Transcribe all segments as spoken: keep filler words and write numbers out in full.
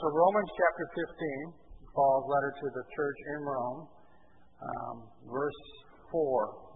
So Romans chapter fifteen, Paul's letter to the church in Rome, um, verse four.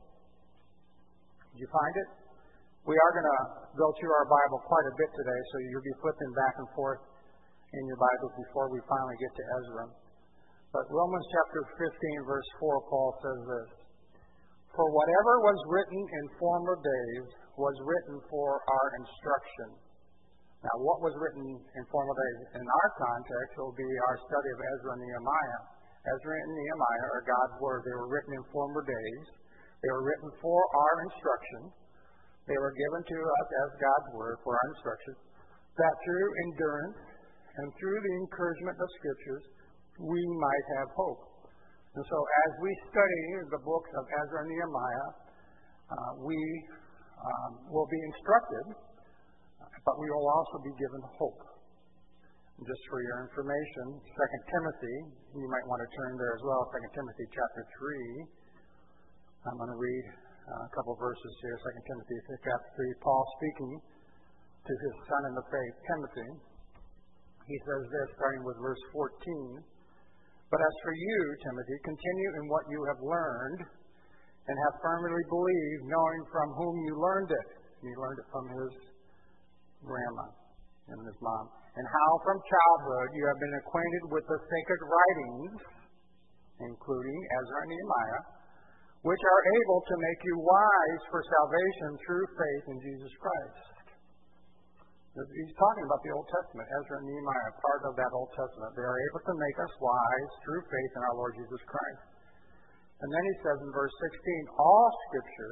Did you find it? We are going to go through our Bible quite a bit today, so you'll be flipping back and forth in your Bibles before we finally get to Ezra. But Romans chapter fifteen, verse four, Paul says this: For whatever was written in former days was written for our instruction. Now, what was written in former days? In our context, it will be our study of Ezra and Nehemiah. Ezra and Nehemiah are God's Word. They were written in former days. They were written for our instruction. They were given to us as God's Word for our instruction, that through endurance and through the encouragement of Scriptures, we might have hope. And so as we study the books of Ezra and Nehemiah, uh, we um, will be instructed, but we will also be given hope. And just for your information, Second Timothy, you might want to turn there as well, Second Timothy chapter three. I'm going to read uh, a couple verses here. Second Timothy chapter three, Paul speaking to his son in the faith, Timothy. He says this, starting with verse fourteen. But as for you, Timothy, continue in what you have learned and have firmly believed, knowing from whom you learned it. And he learned it from his grandma and his mom. And how from childhood you have been acquainted with the sacred writings, including Ezra and Nehemiah, which are able to make you wise for salvation through faith in Jesus Christ. He's talking about the Old Testament, Ezra and Nehemiah, part of that Old Testament. They are able to make us wise through faith in our Lord Jesus Christ. And then he says in verse sixteen, all Scripture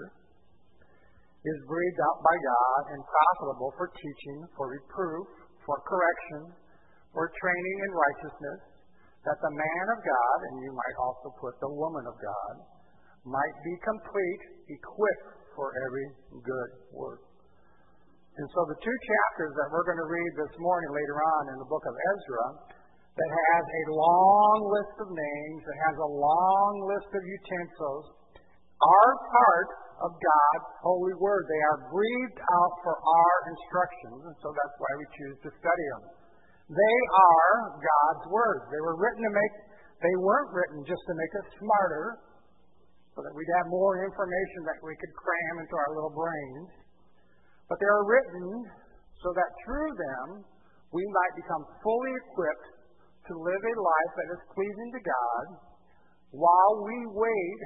is breathed out by God and profitable for teaching, for reproof, for correction, for training in righteousness, that the man of God, and you might also put the woman of God, might be complete, equipped for every good work. And so the two chapters that we're going to read this morning later on in the book of Ezra, that has a long list of names, that has a long list of utensils, are part of God's holy word. They are breathed out for our instructions, and so that's why we choose to study them. They are God's words. They were written to make, they weren't written just to make us smarter, so that we'd have more information that we could cram into our little brains. But they are written so that through them we might become fully equipped to live a life that is pleasing to God while we wait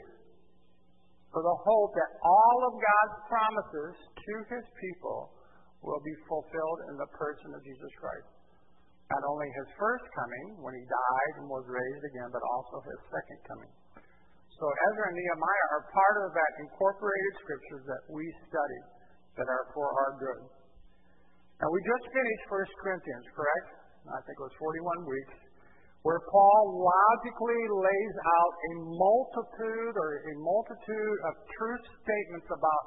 for the hope that all of God's promises to His people will be fulfilled in the person of Jesus Christ. Not only His first coming, when He died and was raised again, but also His second coming. So Ezra and Nehemiah are part of that incorporated scriptures that we study, that are for our good. Now, we just finished First Corinthians, correct? I think it was forty-one weeks, where Paul logically lays out a multitude or a multitude of truth statements about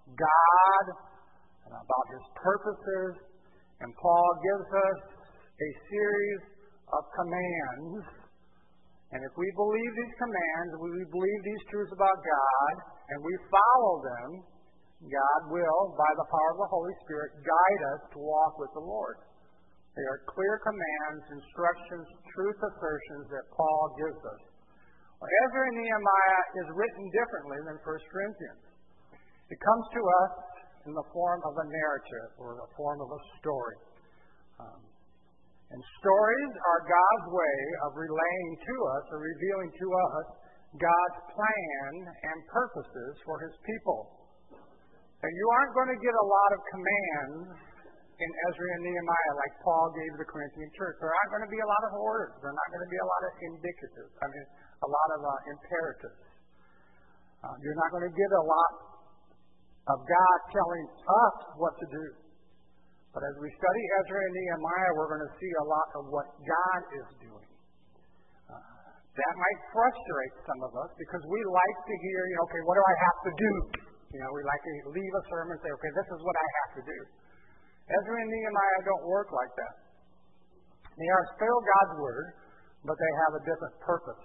God and about His purposes. And Paul gives us a series of commands. And if we believe these commands, we believe these truths about God, and we follow them, God will, by the power of the Holy Spirit, guide us to walk with the Lord. They are clear commands, instructions, truth assertions that Paul gives us. Well, Ezra and Nehemiah is written differently than First Corinthians. It comes to us in the form of a narrative or the form of a story. Um, and stories are God's way of relaying to us or revealing to us God's plan and purposes for His people. And you aren't going to get a lot of commands in Ezra and Nehemiah like Paul gave the Corinthian church. There aren't going to be a lot of orders. There are not going to be a lot of indicatives. I mean, a lot of uh, imperatives. Uh, you're not going to get a lot of God telling us what to do. But as we study Ezra and Nehemiah, we're going to see a lot of what God is doing. Uh, that might frustrate some of us because we like to hear, you know, okay, what do I have to do? You know, we like to leave a sermon and say, okay, this is what I have to do. Ezra and Nehemiah don't work like that. They are still God's Word, but they have a different purpose.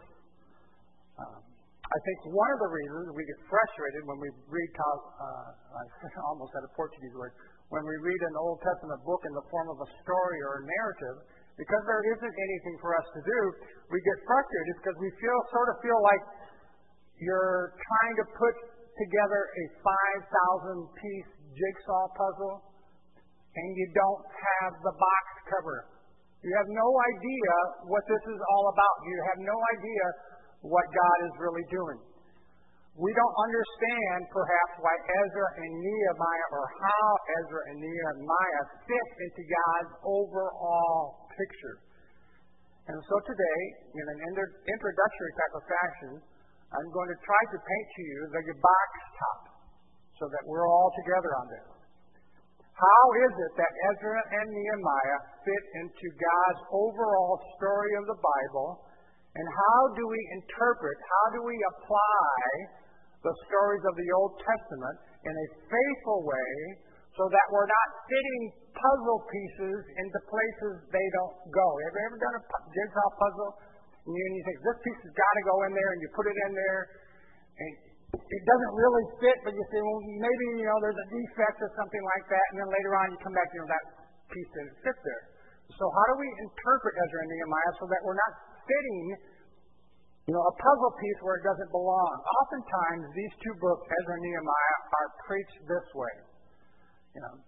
Um, I think one of the reasons we get frustrated when we read, uh, I almost had a Portuguese word, when we read an Old Testament book in the form of a story or a narrative, because there isn't anything for us to do, we get frustrated because we feel sort of feel like you're trying to put together a five thousand piece jigsaw puzzle and you don't have the box cover. You have no idea what this is all about. You have no idea what God is really doing. We don't understand, perhaps, why Ezra and Nehemiah, or how Ezra and Nehemiah fit into God's overall picture. And so today, in an introductory type of fashion, I'm going to try to paint to you the box top so that we're all together on this. How is it that Ezra and Nehemiah fit into God's overall story of the Bible? And how do we interpret, how do we apply the stories of the Old Testament in a faithful way so that we're not fitting puzzle pieces into places they don't go? Have you ever done a jigsaw puzzle? And you, and you think, this piece has got to go in there, and you put it in there, and it doesn't really fit, but you say, well, maybe, you know, there's a defect or something like that, and then later on you come back, you know, that piece didn't fit there. So how do we interpret Ezra and Nehemiah so that we're not fitting, you know, a puzzle piece where it doesn't belong? Oftentimes, these two books, Ezra and Nehemiah, are preached this way. You know,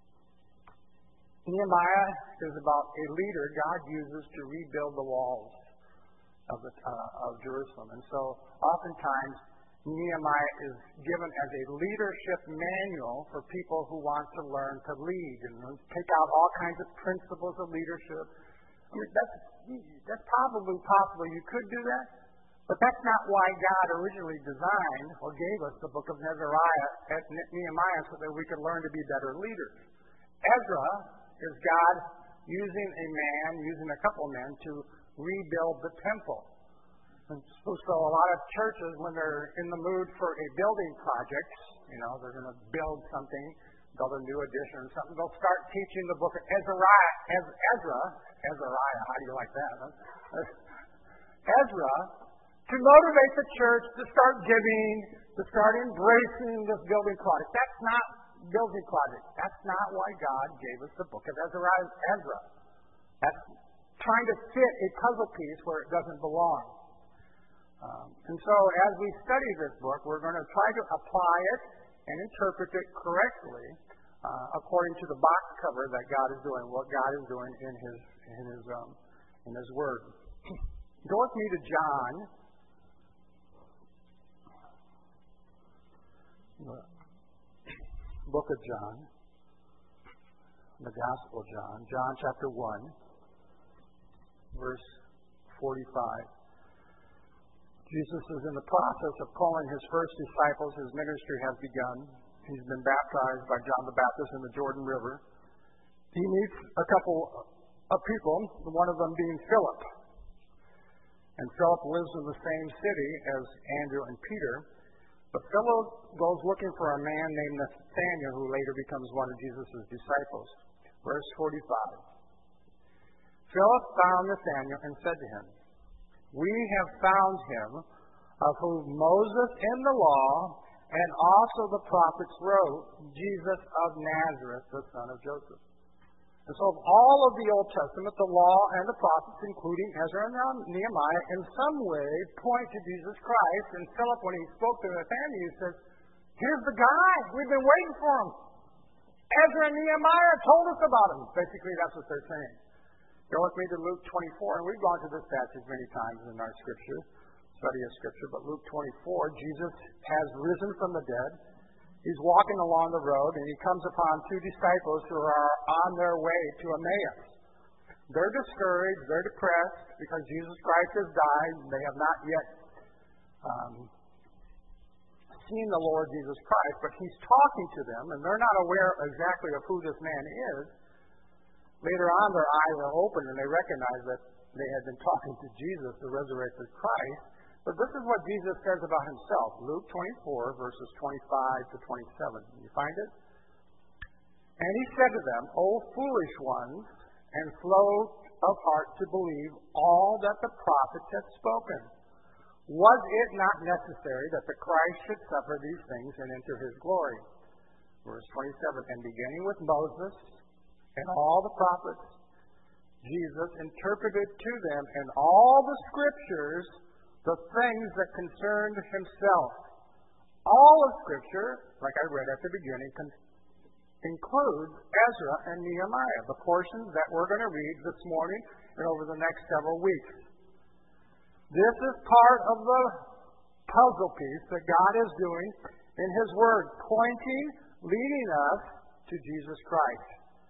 Nehemiah is about a leader God uses to rebuild the walls of, the, uh, of Jerusalem. And so, oftentimes, Nehemiah is given as a leadership manual for people who want to learn to lead and take out all kinds of principles of leadership. I mean, that's, that's probably possible. You could do that. But that's not why God originally designed or gave us the book of Nehemiah, Nehemiah so that we could learn to be better leaders. Ezra is God using a man, using a couple men to rebuild the temple. And so, so a lot of churches, when they're in the mood for a building project, you know, they're going to build something, build a new addition or something, they'll start teaching the book of Ezra, Ezra, Ezra, how do you like that? Huh? Ezra, to motivate the church to start giving, to start embracing this building project. That's not building project. That's not why God gave us the book of Ezra. Ezra. That's trying to fit a puzzle piece where it doesn't belong. Um, and so as we study this book, we're going to try to apply it and interpret it correctly uh, according to the box cover that God is doing, what God is doing in His in His um, in His Word. Go with me to John, the book of John, the Gospel of John, John chapter one, verse forty-five. Jesus is in the process of calling His first disciples. His ministry has begun. He's been baptized by John the Baptist in the Jordan River. He meets a couple of people, one of them being Philip. And Philip lives in the same city as Andrew and Peter. But Philip goes looking for a man named Nathanael, who later becomes one of Jesus' disciples. Verse forty-five. Philip found Nathanael and said to him, "We have found him of whom Moses in the law and also the prophets wrote, Jesus of Nazareth, the son of Joseph." And so of all of the Old Testament, the law and the prophets, including Ezra and Nehemiah, in some way point to Jesus Christ. And Philip, when he spoke to Nathanael, he says, "Here's the guy. We've been waiting for him. Ezra and Nehemiah told us about him." Basically, that's what they're saying. Go with me to Luke twenty-four, and we've gone to this passage many times in our scripture, study of scripture, but Luke twenty-four, Jesus has risen from the dead. He's walking along the road, and He comes upon two disciples who are on their way to Emmaus. They're discouraged, they're depressed, because Jesus Christ has died. They have not yet um, seen the Lord Jesus Christ, but He's talking to them, and they're not aware exactly of who this man is. Later on, their eyes are opened, and they recognize that they had been talking to Jesus, the resurrected Christ. But this is what Jesus says about Himself. Luke twenty-four, verses twenty-five to twenty-seven. Can you find it? "And He said to them, O foolish ones, and slow of heart to believe all that the prophets had spoken. Was it not necessary that the Christ should suffer these things and enter His glory?" Verse twenty-seven. "And beginning with Moses and all the prophets, Jesus interpreted to them in all the Scriptures the things that concerned himself. All of Scripture, like I read at the beginning, con- includes Ezra and Nehemiah, the portions that we're going to read this morning and over the next several weeks. This is part of the puzzle piece that God is doing in His Word, pointing, leading us to Jesus Christ.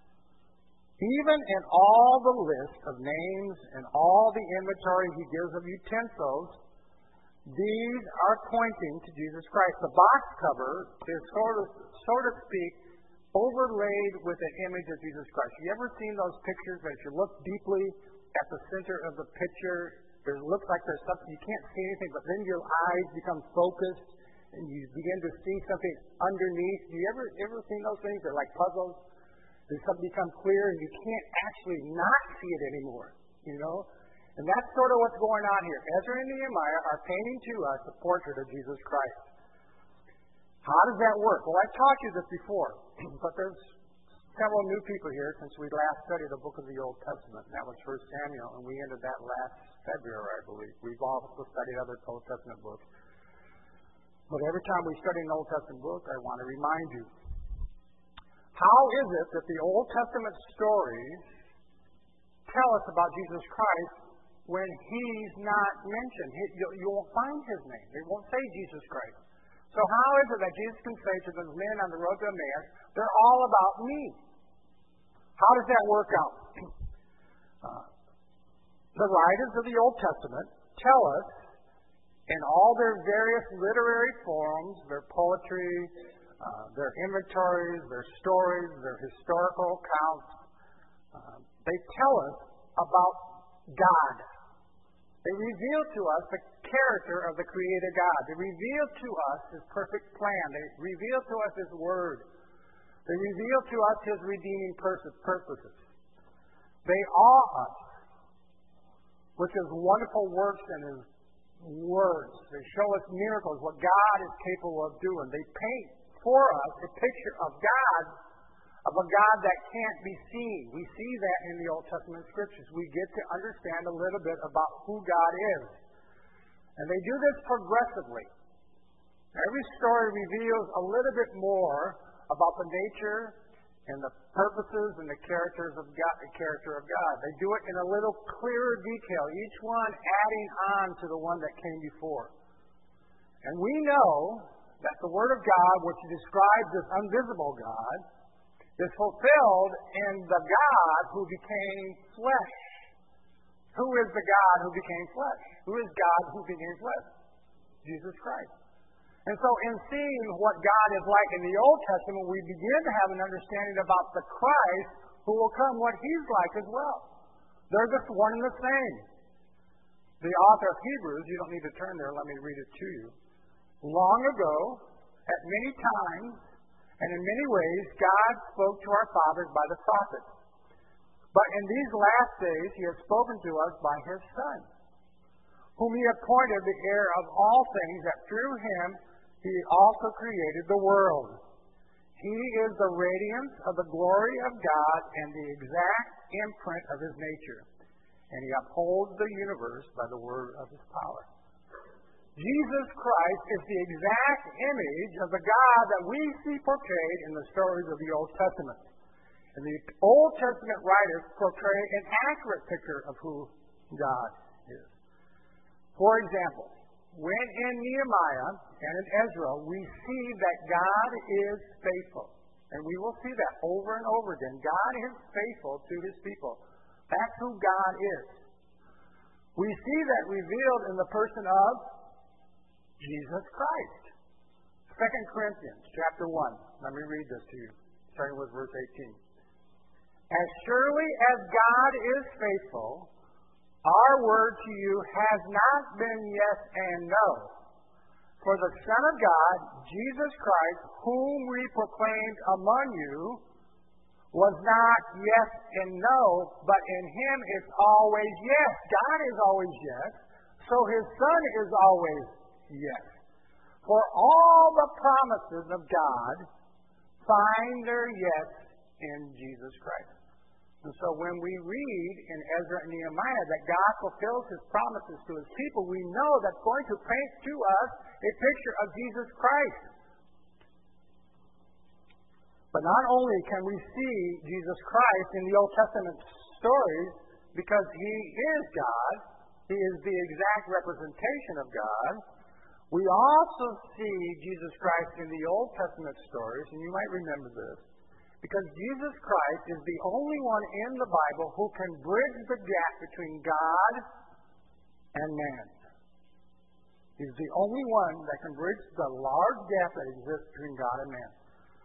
Even in all the list of names and all the inventory He gives of utensils, these are pointing to Jesus Christ. The box cover is sort of, so to speak, overlaid with an image of Jesus Christ. Have you ever seen those pictures that if you look deeply at the center of the picture, it looks like there's something, you can't see anything, but then your eyes become focused and you begin to see something underneath. Have you ever, ever seen those things? They're like puzzles. There's something become clear and you can't actually not see it anymore, you know? And that's sort of what's going on here. Ezra and Nehemiah are painting to us a portrait of Jesus Christ. How does that work? Well, I've taught you this before, but there's several new people here since we last studied the book of the Old Testament. That was First Samuel, and we ended that last February, I believe. We've also studied other Old Testament books. But every time we study an Old Testament book, I want to remind you, how is it that the Old Testament stories tell us about Jesus Christ when He's not mentioned? He, you, you won't find His name. They won't say Jesus Christ. So how is it that Jesus can say to those men on the road to Emmaus, they're all about me? How does that work out? Uh, the writers of the Old Testament tell us in all their various literary forms, their poetry, uh, their inventories, their stories, their historical accounts, uh, they tell us about God. They reveal to us the character of the Creator God. They reveal to us His perfect plan. They reveal to us His Word. They reveal to us His redeeming purposes. They awe us with His wonderful works and His words. They show us miracles, what God is capable of doing. They paint for us a picture of God, of a God that can't be seen. We see that in the Old Testament Scriptures. We get to understand a little bit about who God is. And they do this progressively. Every story reveals a little bit more about the nature and the purposes and the characters of God, the character of God. They do it in a little clearer detail, each one adding on to the one that came before. And we know that the Word of God, which describes this invisible God, is fulfilled in the God who became flesh. Who is the God who became flesh? Who is God who became flesh? Jesus Christ. And so in seeing what God is like in the Old Testament, we begin to have an understanding about the Christ who will come, what He's like as well. They're just one and the same. The author of Hebrews, you don't need to turn there, let me read it to you. Long ago, at many times, and in many ways, God spoke to our fathers by the prophets. But in these last days, He has spoken to us by His Son, whom He appointed the heir of all things, that through Him He also created the world. He is the radiance of the glory of God and the exact imprint of His nature, and He upholds the universe by the word of His power. Jesus Christ is the exact image of the God that we see portrayed in the stories of the Old Testament. And the Old Testament writers portray an accurate picture of who God is. For example, when in Nehemiah and in Ezra, we see that God is faithful. And we will see that over and over again. God is faithful to His people. That's who God is. We see that revealed in the person of Jesus Christ. Second Corinthians chapter one. Let me read this to you, starting with verse eighteen. As surely as God is faithful, our word to you has not been yes and no. For the Son of God, Jesus Christ, whom we proclaimed among you, was not yes and no, but in Him it's always yes. God is always yes, so His Son is always yes. For all the promises of God find their yes in Jesus Christ. And so when we read in Ezra and Nehemiah that God fulfills His promises to His people, we know that's going to paint to us a picture of Jesus Christ. But not only can we see Jesus Christ in the Old Testament stories because He is God, He is the exact representation of God, we also see Jesus Christ in the Old Testament stories, and you might remember this, because Jesus Christ is the only one in the Bible who can bridge the gap between God and man. He's the only one that can bridge the large gap that exists between God and man.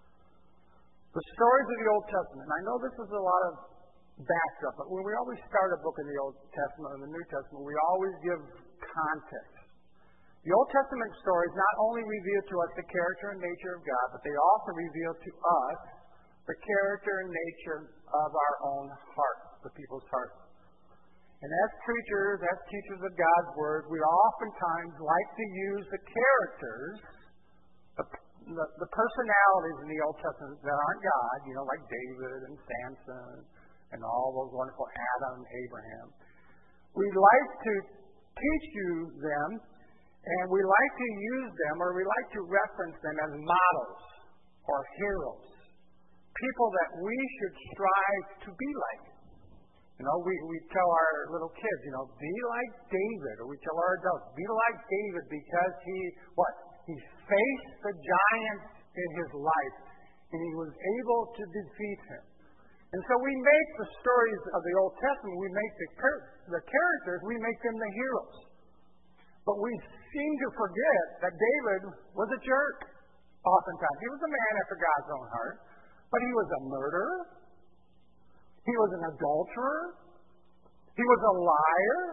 The stories of the Old Testament, and I know this is a lot of backdrop, but when we always start a book in the Old Testament and the New Testament, we always give context. The Old Testament stories not only reveal to us the character and nature of God, but they also reveal to us the character and nature of our own hearts, the people's hearts. And as preachers, as teachers of God's Word, we oftentimes like to use the characters, the, the, the personalities in the Old Testament that aren't God, you know, like David and Samson and all those wonderful Adam and Abraham. We like to teach you them, and we like to use them, or we like to reference them as models or heroes. People that we should strive to be like. You know, we, we tell our little kids, you know, be like David, or we tell our adults, be like David because he, what? He faced the giants in his life, and he was able to defeat him. And so we make the stories of the Old Testament, we make the, the characters, we make them the heroes. But we seem to forget that David was a jerk oftentimes. He was a man after God's own heart. But he was a murderer. He was an adulterer. He was a liar.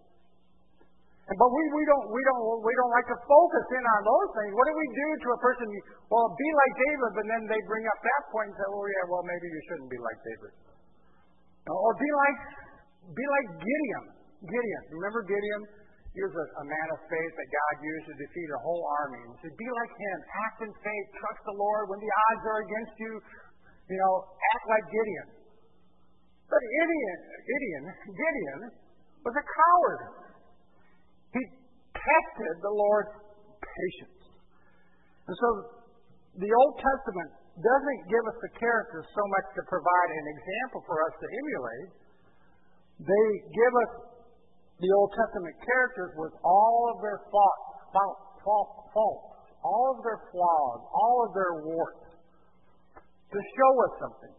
And, but we, we don't we don't we don't like to focus in on those things. What do we do to a person? Well, be like David, but then they bring up that point and say, "Oh yeah, well maybe you shouldn't be like David." Or be like be like Gideon. Gideon, remember Gideon? He was a, a man of faith that God used to defeat a whole army. He said, "Be like him. Act in faith. Trust the Lord when the odds are against you. You know, act like Gideon." But Gideon, Gideon, Gideon was a coward. He tested the Lord's patience. And so the Old Testament doesn't give us the characters so much to provide an example for us to emulate. They give us the Old Testament characters with all of their faults, faults, faults, all of their flaws, all of their warts, to show us something.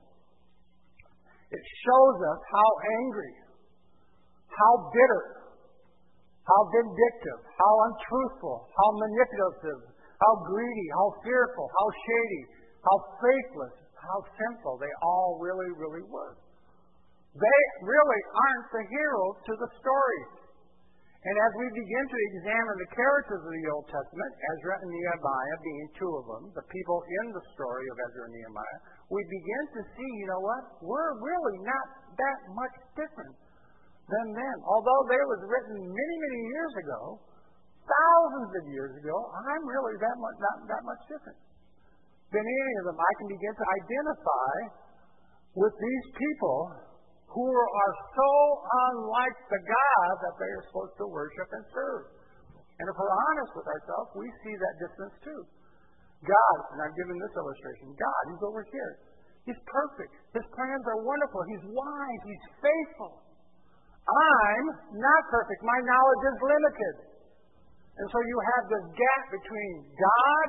It shows us how angry, how bitter, how vindictive, how untruthful, how manipulative, how greedy, how fearful, how shady, how faithless, how sinful they all really, really were. They really aren't the heroes to the stories. And as we begin to examine the characters of the Old Testament, Ezra and Nehemiah being two of them, the people in the story of Ezra and Nehemiah, we begin to see, you know what, we're really not that much different than them. Although they was written many, many years ago, thousands of years ago, I'm really that much, not that much different than any of them. I can begin to identify with these people who are so unlike the God that they are supposed to worship and serve. And if we're honest with ourselves, we see that difference too. God, and I've given this illustration, God, He's over here. He's perfect. His plans are wonderful. He's wise. He's faithful. I'm not perfect. My knowledge is limited. And so you have this gap between God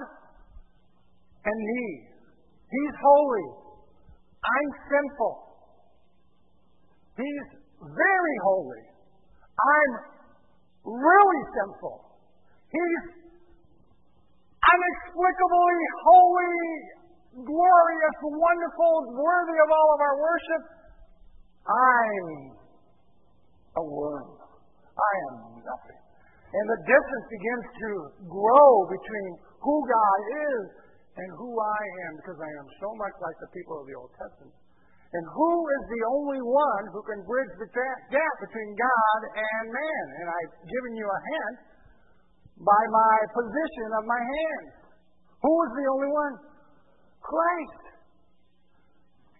and me. He's holy. I'm sinful. He's very holy. I'm really sinful. He's inexplicably holy, glorious, wonderful, worthy of all of our worship. I'm a worm. I am nothing. And the distance begins to grow between who God is and who I am, because I am so much like the people of the Old Testament. And who is the only one who can bridge the gap between God and man? And I've given you a hint by my position of my hands. Who is the only one? Christ.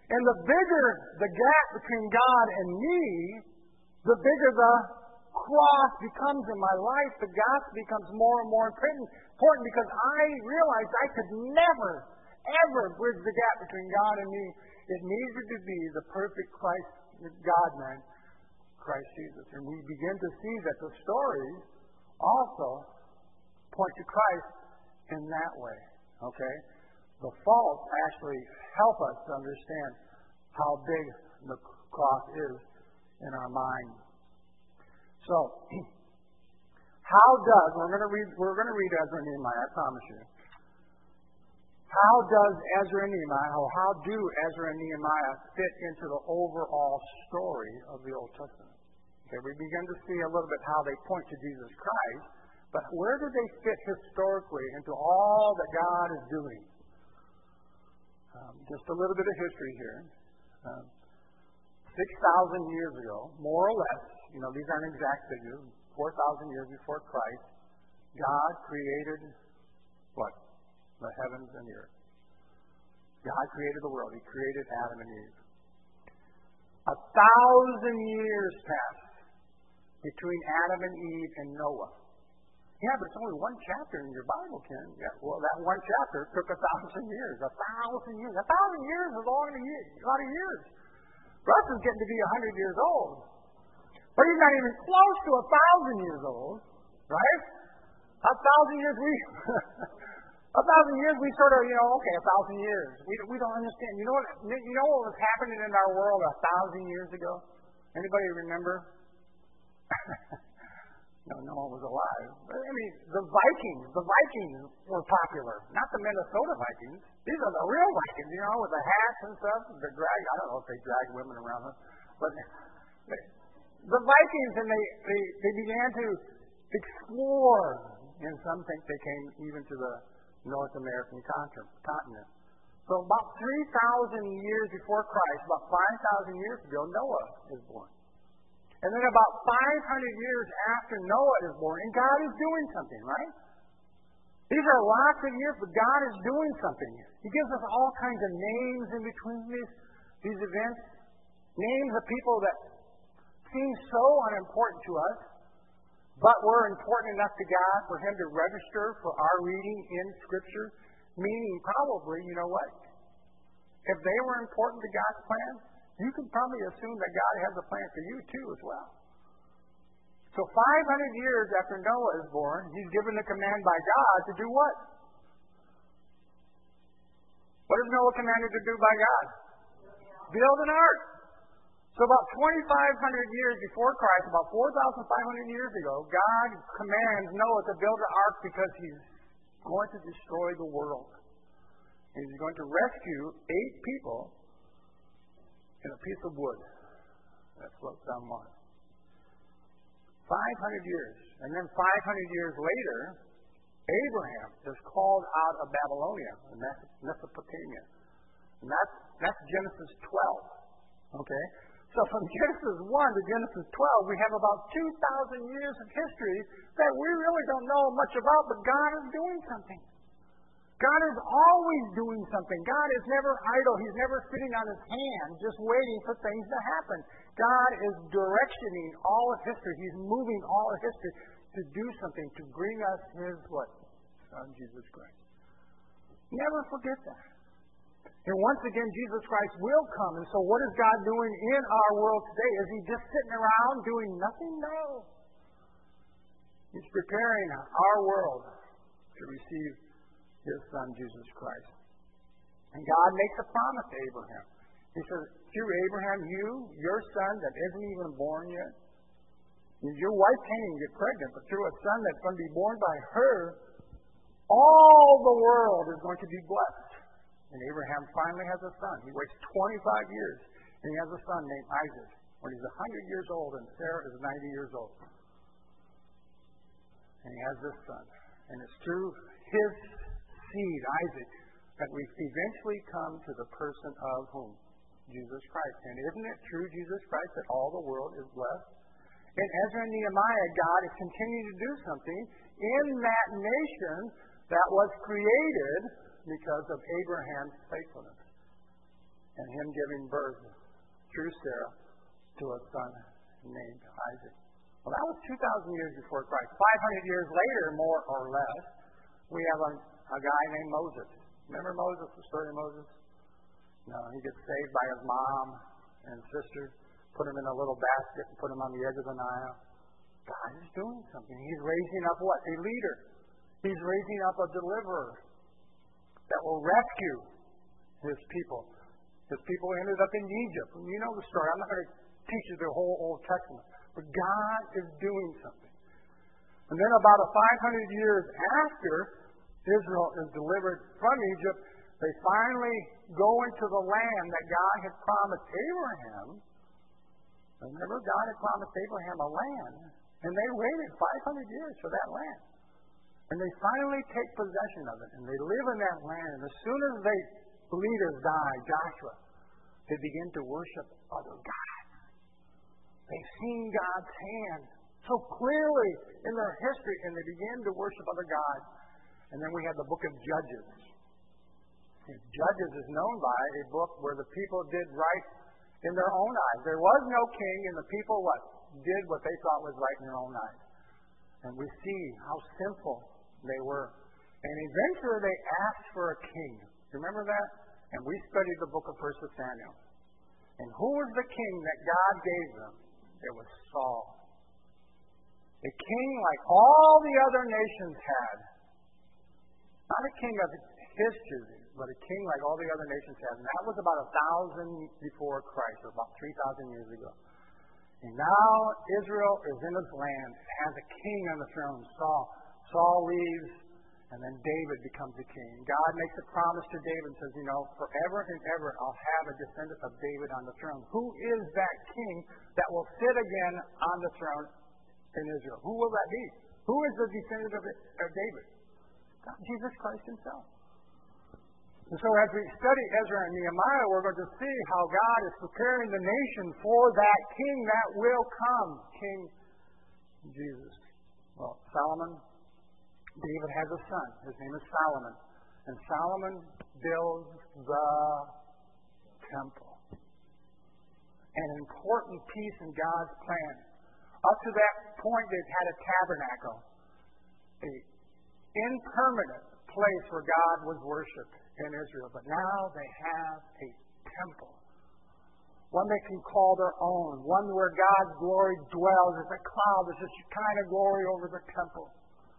And the bigger the gap between God and me, the bigger the cross becomes in my life. The gospel becomes more and more important because I realized I could never, ever bridge the gap between God and me. It needed to be the perfect Christ, God-man, Christ Jesus. And we begin to see that the stories also point to Christ in that way. Okay? The faults actually help us to understand how big the cross is in our mind. So, how does we're going to read we're going to read Ezra and Nehemiah, I promise you. How does Ezra and Nehemiah, or how do Ezra and Nehemiah fit into the overall story of the Old Testament? Okay, we begin to see a little bit how they point to Jesus Christ, but where do they fit historically into all that God is doing? Um, just a little bit of history here. Um, Six thousand years ago, more or less, you know, these aren't exact figures, four thousand years before Christ, God created what? The heavens and the earth. God created the world. He created Adam and Eve. A thousand years passed between Adam and Eve and Noah. Yeah, but it's only one chapter in your Bible, Ken. Yeah, well, that one chapter took a thousand years. A thousand years. A thousand years is a lot of years. A lot of years. Russ is getting to be a hundred years old. But he's not even close to a thousand years old, right? A thousand years, we... A thousand years, we sort of, you know, okay, a thousand years. We we don't understand. You know what? You know what was happening in our world a thousand years ago? Anybody remember? no, no one was alive. I mean, the Vikings. The Vikings were popular, not the Minnesota Vikings. These are the real Vikings, you know, with the hats and stuff. The drag. I don't know if they drag women around them, but the Vikings, and they they they began to explore, and some think they came even to the North American continent. So about three thousand years before Christ, about five thousand years ago, Noah is born. And then about five hundred years after Noah is born, and God is doing something, right? These are lots of years, but God is doing something. He gives us all kinds of names in between these, these events. Names of people that seem so unimportant to us, but were important enough to God for Him to register for our reading in Scripture, meaning probably, you know what? If they were important to God's plan, you can probably assume that God has a plan for you too as well. So five hundred years after Noah is born, he's given the command by God to do what? What is Noah commanded to do by God? Build an ark. So about twenty-five hundred years before Christ, about four thousand five hundred years ago, God commands Noah to build an ark because He's going to destroy the world. And He's going to rescue eight people in a piece of wood that floats down water. five hundred years. And then five hundred years later, Abraham is called out of Babylonia, in Mesopotamia. And that's, that's Genesis twelve. Okay? So from Genesis one to Genesis twelve, we have about two thousand years of history that we really don't know much about, but God is doing something. God is always doing something. God is never idle. He's never sitting on His hands just waiting for things to happen. God is directioning all of history. He's moving all of history to do something, to bring us His what? Son, Jesus Christ. Never forget that. And once again, Jesus Christ will come. And so what is God doing in our world today? Is He just sitting around doing nothing? No. He's preparing our world to receive His Son, Jesus Christ. And God makes a promise to Abraham. He says, through Abraham, you, your son that isn't even born yet, your wife can't even get pregnant, but through a son that's going to be born by her, all the world is going to be blessed. And Abraham finally has a son. He waits twenty-five years, and he has a son named Isaac when he's one hundred years old, and Sarah is ninety years old. And he has this son. And it's through his seed, Isaac, that we eventually come to the person of whom? Jesus Christ. And isn't it true, Jesus Christ, that all the world is blessed? In Ezra and Nehemiah, God is continuing to do something in that nation that was created because of Abraham's faithfulness. and him giving birth through Sarah to a son named Isaac. Well, that was two thousand years before Christ. five hundred years later, more or less, we have a, a guy named Moses. Remember Moses, the story of Moses? No, he gets saved by his mom and sister, put him in a little basket and put him on the edge of the Nile. God is doing something. He's raising up what? A leader. He's raising up a deliverer that will rescue his people. His people ended up in Egypt. And you know the story. I'm not going to teach you the whole Old Testament. But God is doing something. And then about a five hundred years after Israel is delivered from Egypt, they finally go into the land that God had promised Abraham. Remember, God had promised Abraham a land. And they waited five hundred years for that land. And they finally take possession of it. And they live in that land. And as soon as they leaders die, Joshua, they begin to worship other gods. They've seen God's hand so clearly in their history, and they begin to worship other gods. And then we have the book of Judges. And Judges is known by a book where the people did right in their own eyes. There was no king, and the people what? Did what they thought was right in their own eyes. And we see how sinful they were. And eventually they asked for a king. Remember that? And we studied the book of First Samuel. And who was the king that God gave them? It was Saul. A king like all the other nations had. Not a king of his choosing, but a king like all the other nations had. And that was about a thousand before Christ, or about three thousand years ago. And now Israel is in his land, has a king on the throne, Saul. Saul leaves, and then David becomes the king. God makes a promise to David and says, you know, forever and ever I'll have a descendant of David on the throne. Who is that king that will sit again on the throne in Israel? Who will that be? Who is the descendant of, it, of David? God, Jesus Christ himself. And so as we study Ezra and Nehemiah, we're going to see how God is preparing the nation for that king that will come, King Jesus. Well, Solomon, David has a son. His name is Solomon. And Solomon builds the temple. An important piece in God's plan. Up to that point, they've had a tabernacle, an impermanent place where God was worshipped in Israel. But now they have a temple. One they can call their own. One where God's glory dwells as a cloud. There's this kind of glory over the temple.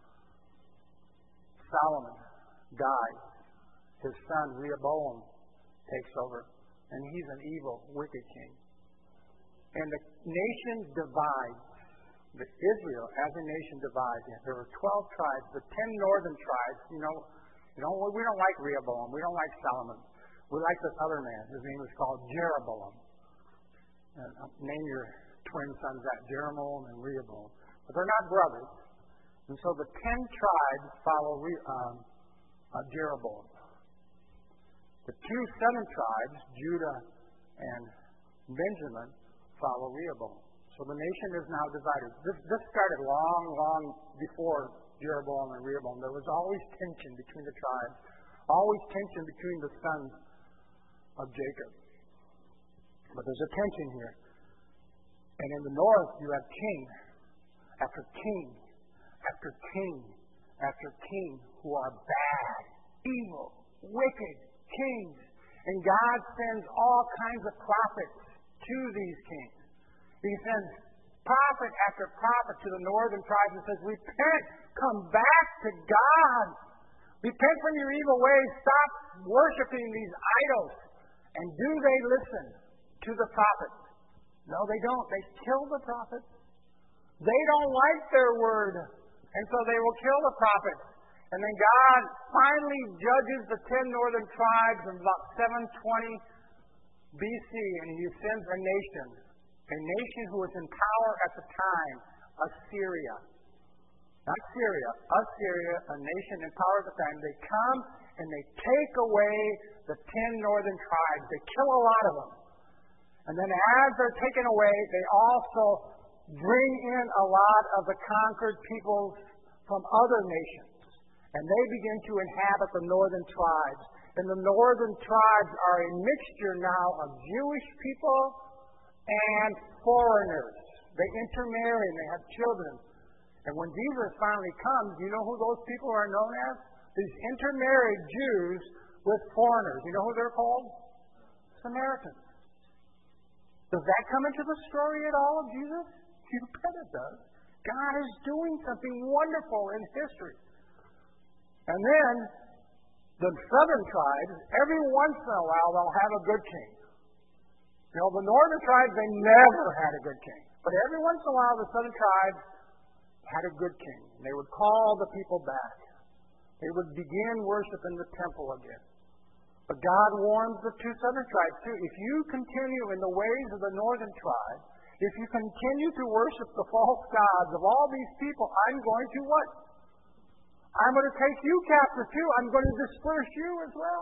Solomon dies. His son Rehoboam takes over. And he's an evil, wicked king. And the nation divides. The Israel as a nation divides. There were twelve tribes. The ten northern tribes, you know, you know, we don't like Rehoboam. We don't like Solomon. We like this other man. His name is called Jeroboam. Uh, name your twin sons that, Jeroboam and Rehoboam. But they're not brothers. And so the ten tribes follow Re, um, uh, Jeroboam. The two southern tribes, Judah and Benjamin, follow Rehoboam. So the nation is now divided. This, this started long, long before Jeroboam and Rehoboam. There was always tension between the tribes, always tension between the sons of Jacob. But there's a tension here. And in the north, you have king after king after king after king who are bad, evil, wicked kings. And God sends all kinds of prophets to these kings. He sends prophet after prophet to the northern tribes and says, repent, come back to God. Repent from your evil ways. Stop worshiping these idols. And do they listen to the prophets? No, they don't. They kill the prophets. They don't like their word. And so they will kill the prophets. And then God finally judges the ten northern tribes in about seven twenty B C, and he sends a nation, a nation who was in power at the time, Assyria. Not Syria, Assyria, a nation in power at the time. They come and they take away the ten northern tribes. They kill a lot of them. And then as they're taken away, they also bring in a lot of the conquered peoples from other nations. And they begin to inhabit the northern tribes. And the northern tribes are a mixture now of Jewish people and foreigners. They intermarry and they have children. And when Jesus finally comes, do you know who those people are known as? These intermarried Jews with foreigners. You know who they're called? Samaritans. Does that come into the story at all of Jesus? You bet it does. God is doing something wonderful in history. And then the southern tribes, every once in a while, they'll have a good king. You know, the northern tribes, they never had a good king. But every once in a while, the southern tribes had a good king. They would call the people back. They would begin worship in the temple again. But God warns the two southern tribes too. If you continue in the ways of the northern tribe, if you continue to worship the false gods of all these people, I'm going to what? I'm going to take you captive too. I'm going to disperse you as well.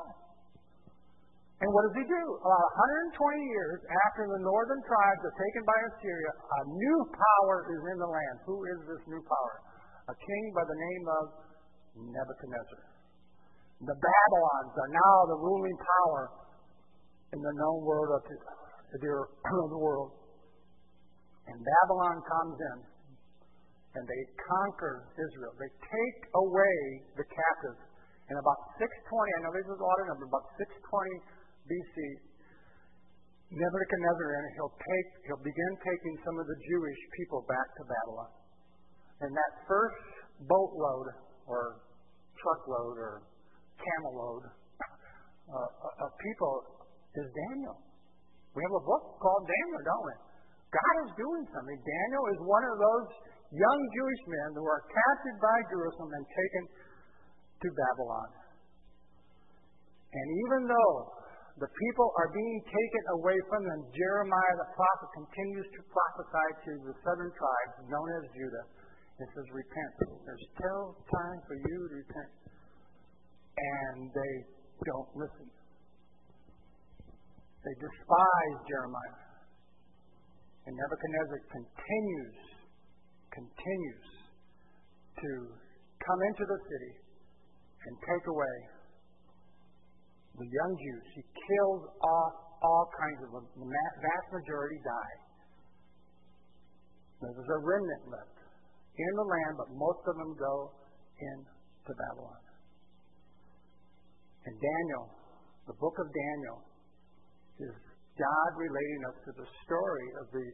And what does he do? About one hundred twenty years after the northern tribes are taken by Assyria, a new power is in the land. Who is this new power? A king by the name of Nebuchadnezzar. The Babylons are now the ruling power in the known world of the, of the world. And Babylon comes in and they conquer Israel. They take away the captives. In about six twenty, I know this is a lot of number, about six twenty B C, Nebuchadnezzar, and he'll take, he'll begin taking some of the Jewish people back to Babylon. And that first boatload, or truckload, or camel load uh, of people is Daniel. We have a book called Daniel, don't we? God is doing something. Daniel is one of those young Jewish men who are captured by Jerusalem and taken to Babylon. And even though the people are being taken away from them, Jeremiah the prophet continues to prophesy to the southern tribes known as Judah. It says, repent. There's still time for you to repent. And they don't listen. They despise Jeremiah. And Nebuchadnezzar continues, continues to come into the city and take away the young Jews. He kills off all kinds of them. The vast majority die. There's a remnant left in the land, but most of them go into Babylon. And Daniel, the book of Daniel, is God relating us to the story of the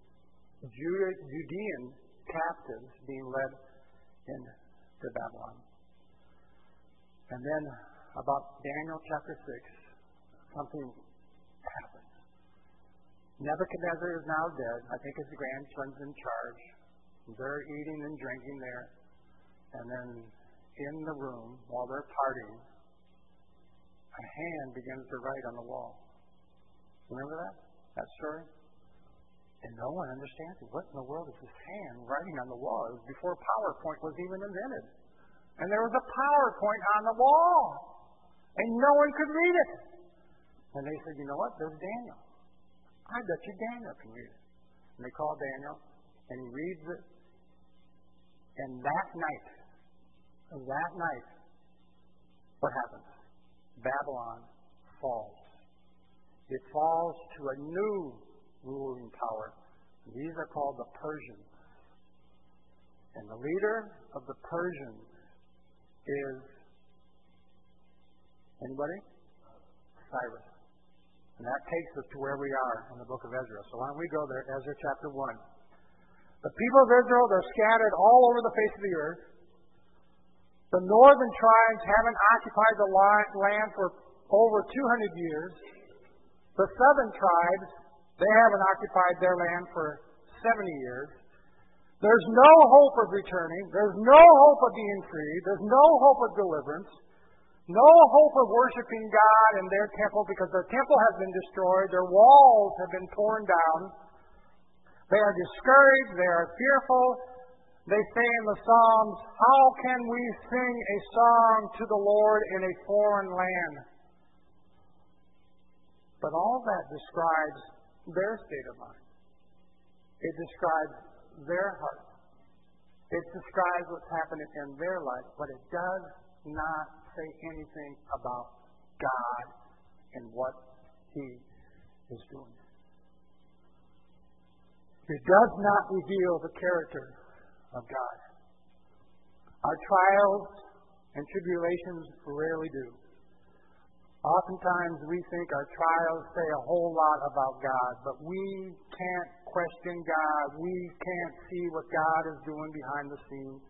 Judean captives being led into Babylon. And then, about Daniel chapter six, something happens. Nebuchadnezzar is now dead. I think his grandson's in charge. They're eating and drinking there. And then in the room, while they're partying, a hand begins to write on the wall. Remember that? That story? And no one understands it. What in the world is this hand writing on the wall? It was before PowerPoint was even invented. And there was a PowerPoint on the wall. And no one could read it. And they said, you know what? There's Daniel. I bet you Daniel can read it. And they call Daniel, and he reads it. And that night, that night, what happens? Babylon falls. It falls to a new ruling power. These are called the Persians. And the leader of the Persians is anybody? Cyrus. And that takes us to where we are in the book of Ezra. So why don't we go there, Ezra chapter one. The people of Israel, they're scattered all over the face of the earth. The northern tribes haven't occupied the land for over two hundred years. The southern tribes, they haven't occupied their land for seventy years. There's no hope of returning. There's no hope of being free. There's no hope of deliverance. No hope of worshiping God in their temple because their temple has been destroyed. Their walls have been torn down. They are discouraged. They are fearful. They say in the Psalms, how can we sing a song to the Lord in a foreign land? But all that describes their state of mind. It describes their heart. It describes what's happening in their life, but it does not say anything about God and what He is doing. It does not reveal the character of God. Our trials and tribulations rarely do. Oftentimes we think our trials say a whole lot about God, but we can't question God. We can't see what God is doing behind the scenes.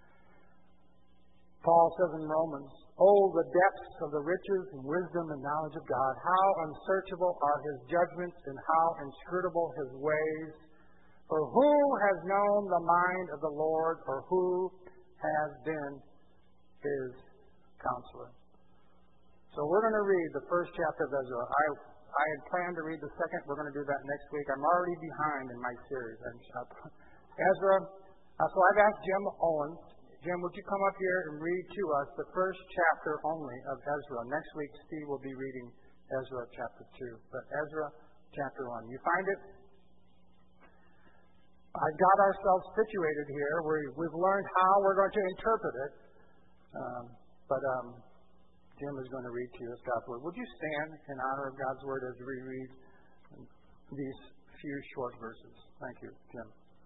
Paul says in Romans, "Oh, the depths of the riches and wisdom and knowledge of God! How unsearchable are His judgments and how inscrutable His ways! For who has known the mind of the Lord, or who has been His counselor?" So we're going to read the first chapter of Ezra. I I had planned to read the second. We're going to do that next week. I'm already behind in my series. I'm, Ezra, uh, so I've asked Jim Owens. Jim, would you come up here and read to us the first chapter only of Ezra? Next week, Steve will be reading Ezra chapter two. But Ezra chapter one. You find it? I've got ourselves situated here where we've learned how we're going to interpret it. Um, but um, Jim is going to read to us God's Word. Would you stand in honor of God's Word as we read these few short verses? Thank you, Jim.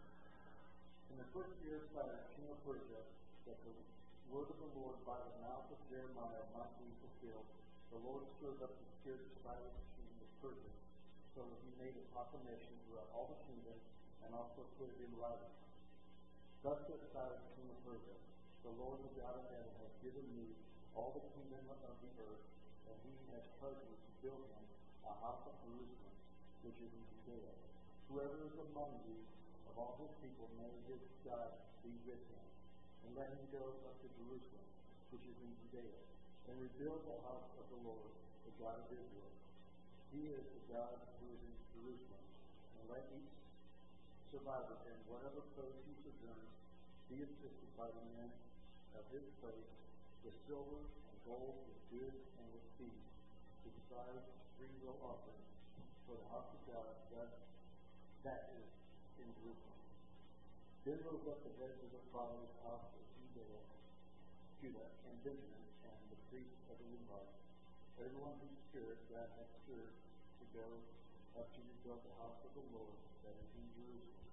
In the first year of Cyrus, king of Persia, that the word of the Lord by the mouth of Jeremiah might be fulfilled, the Lord stirred up the spirit of Cyrus, king of Persia, so that he made a proclamation throughout all the kingdom and also put it in writing. Thus said Cyrus, king of Persia, the Lord, the God of heaven, has given me all the kingdom of the earth, and he has charged me to build him a house of Jerusalem, which is in Judea. Whoever is among you of all his people, may his God be with him, and let him go up to Jerusalem, which is in Judea, and rebuild the house of the Lord, the God of Israel. He is the God who is in Jerusalem, and let each survivor in whatever place he sojourns be assisted by the men of his place with silver and gold, with goods and with seed, besides free will offerings for the house of God that, that is in Jerusalem. Then rose up the heads of the fathers' house of Judea, Judah and Benjamin, and the priests of the Levites, everyone whose spirit God had stirred to go up to rebuild the house of the Lord that is in Jerusalem.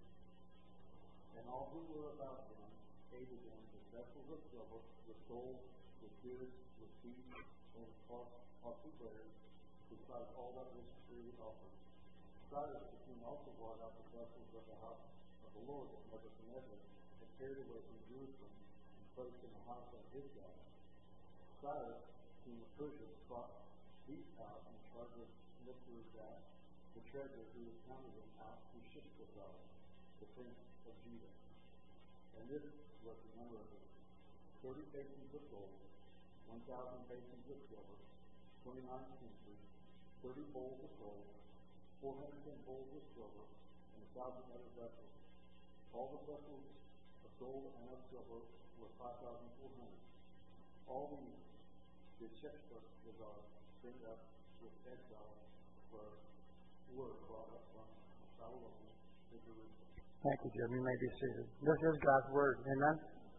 And all who were about them aided them with vessels of silver, with gold, with goods, with seed, and with costly wares, besides all that was freely offered. Cyrus the king also brought out the vessels of the house of the Lord that Nebuchadnezzar had carried away from Jerusalem and placed in the house of his God. Cyrus, king of Persia, brought these out in charge of Nebuchadnezzar, the treasurer, who was counted them out to Shishbazzar, the prince of Judah. And this was the number of them: thirty basins of gold, one thousand basins of silver, twenty-nine censers, thirty bowls of gold, four hundred ten bowls of silver, and a thousand other vessels. All the vessels of gold and of silver were five thousand four hundred. All these did Sheshbazzar bring up with exiles, for were brought up from Babylon to Jerusalem. Thank you, Jim. You may be seated. This is God's Word. Amen?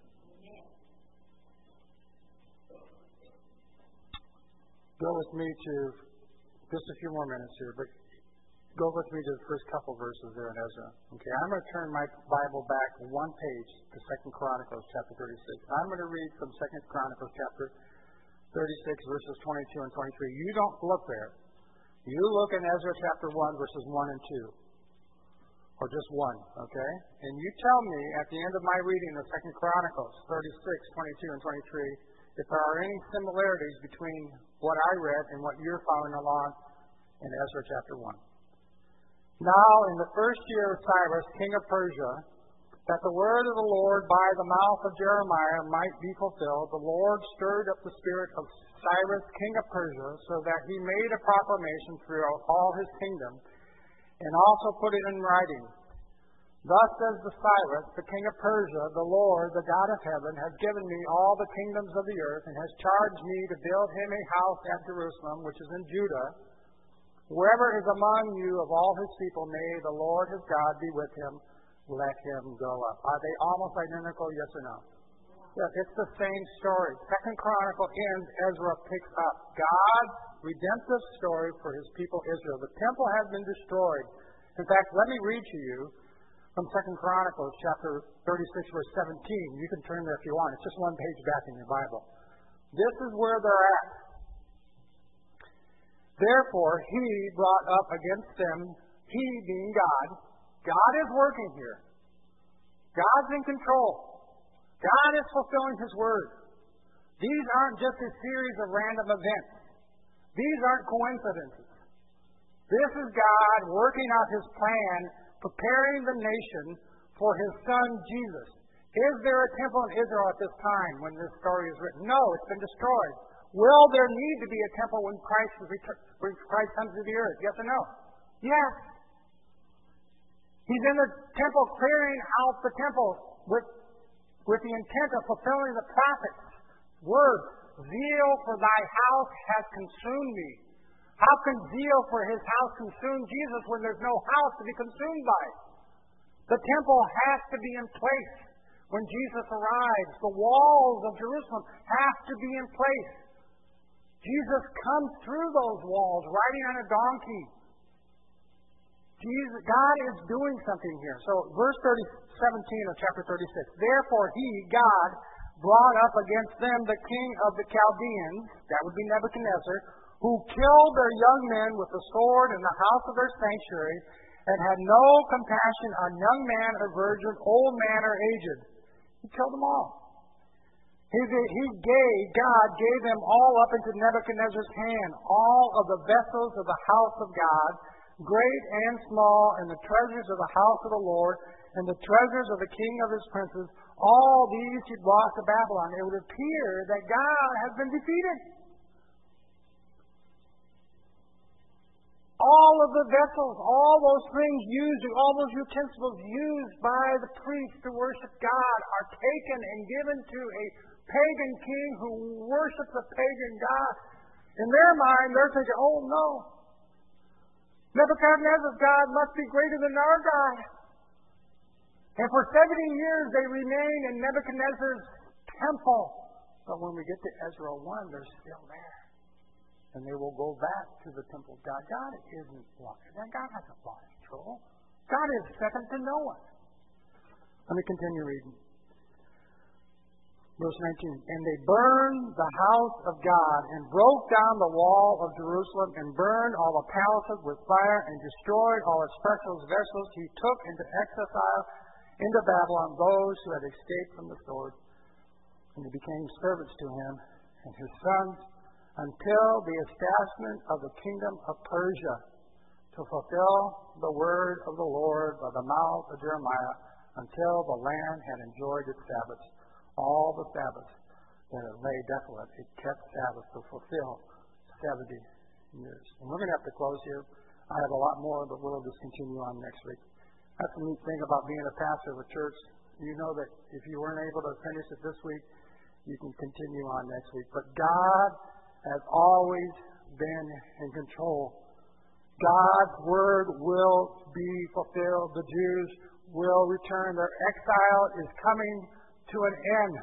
Go with me to just a few more minutes here, but go with me to the first couple verses there in Ezra. Okay, I'm going to turn my Bible back one page to Second Chronicles chapter thirty-six. I'm going to read from Second Chronicles chapter thirty-six, verses twenty-two and twenty-three. You don't look there. You look in Ezra chapter one, verses one and two. Or just one, okay? And you tell me at the end of my reading of Second Chronicles thirty-six, twenty-two, and twenty-three if there are any similarities between what I read and what you're following along in Ezra chapter one. Now, in the first year of Cyrus, king of Persia, that the word of the Lord by the mouth of Jeremiah might be fulfilled, the Lord stirred up the spirit of Cyrus, king of Persia, so that he made a proclamation throughout all his kingdom, and also put it in writing. Thus says the Cyrus, the king of Persia, the Lord, the God of heaven, has given me all the kingdoms of the earth, and has charged me to build him a house at Jerusalem, which is in Judah. Whoever is among you of all his people, may the Lord his God be with him. Let him go up. Are they almost identical, yes or no? Yeah, it's the same story. Second Chronicle ends, Ezra picks up. God's redemptive story for his people Israel. The temple has been destroyed. In fact, let me read to you from Second Chronicles chapter thirty-six, verse seventeen. You can turn there if you want. It's just one page back in your Bible. This is where they're at. Therefore, he brought up against them, he being God. God is working here. God's in control. God is fulfilling his word. These aren't just a series of random events. These aren't coincidences. This is God working out his plan, preparing the nation for his son Jesus. Is there a temple in Israel at this time when this story is written? No, it's been destroyed. Will there need to be a temple when Christ, when Christ comes to the earth? Yes or no? Yes. He's in the temple clearing out the temple with, with the intent of fulfilling the prophet's word. Zeal for thy house has consumed me. How can zeal for his house consume Jesus when there's no house to be consumed by? The temple has to be in place when Jesus arrives. The walls of Jerusalem have to be in place. Jesus comes through those walls riding on a donkey. Jesus, God is doing something here. So verse thirty, seventeen of chapter thirty-six. Therefore he, God, brought up against them the king of the Chaldeans, that would be Nebuchadnezzar, who killed their young men with the sword in the house of their sanctuary, and had no compassion on young man or virgin, old man or aged. He killed them all. He, he gave, God gave them all up into Nebuchadnezzar's hand, all of the vessels of the house of God, great and small, and the treasures of the house of the Lord, and the treasures of the king of his princes. All these he brought to Babylon. It would appear that God has been defeated. All of the vessels, all those things used, all those utensils used by the priests to worship God are taken and given to a pagan king who worships a pagan god. In their mind, they're thinking, oh no, Nebuchadnezzar's God must be greater than our God. And for seventy years they remain in Nebuchadnezzar's temple. But when we get to Ezra one, they're still there. And they will go back to the temple of God. God isn't lost. God hasn't lost control. God is second to no one. Let me continue reading. Verse nineteen. And they burned the house of God and broke down the wall of Jerusalem and burned all the palaces with fire and destroyed all its precious vessels. He took into exile into Babylon those who had escaped from the sword. And they became servants to him and his sons until the establishment of the kingdom of Persia, to fulfill the word of the Lord by the mouth of Jeremiah, until the land had enjoyed its Sabbaths. All the Sabbaths that it lay desolate, it kept Sabbath to fulfill seventy years. And we're going to have to close here. I have a lot more, but we'll just continue on next week. That's the neat thing about being a pastor of a church. You know that if you weren't able to finish it this week, you can continue on next week. But God has always been in control. God's word will be fulfilled. The Jews will return. Their exile is coming to an end.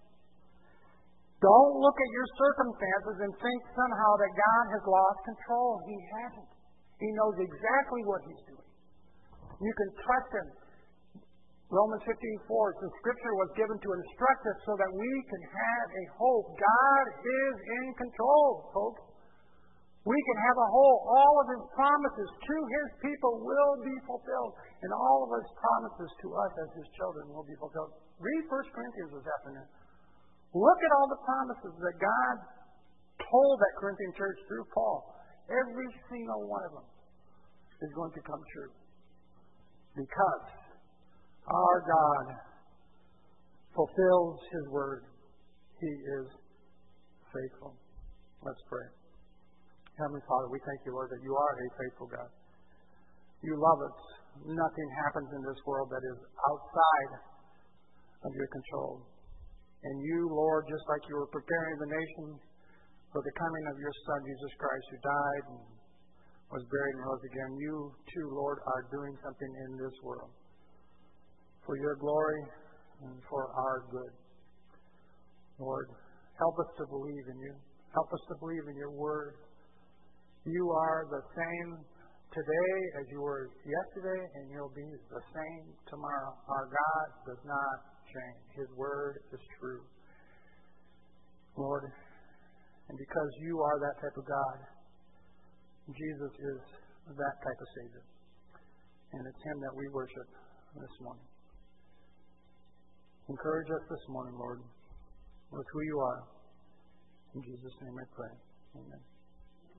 Don't look at your circumstances and think somehow that God has lost control. He hasn't. He knows exactly what he's doing. You can trust him. Romans fifteen four, the scripture was given to instruct us so that we can have a hope. God is in control, folks. We can have a hope. All of his promises to his people will be fulfilled. And all of his promises to us as his children will be fulfilled. Read First Corinthians this afternoon. Look at all the promises that God told that Corinthian church through Paul. Every single one of them is going to come true. Because our God fulfills his word. He is faithful. Let's pray. Heavenly Father, we thank you, Lord, that you are a faithful God. You love us. Nothing happens in this world that is outside of your control. And you, Lord, just like you were preparing the nation for the coming of your Son, Jesus Christ, who died and was buried and rose again, you too, Lord, are doing something in this world for your glory and for our good. Lord, help us to believe in you. Help us to believe in your word. You are the same today as you were yesterday, and you'll be the same tomorrow. Our God does not change. His word is true. Lord, and because you are that type of God, Jesus is that type of Savior. And it's Him that we worship this morning. Encourage us this morning, Lord, with who you are. In Jesus' name I pray. Amen.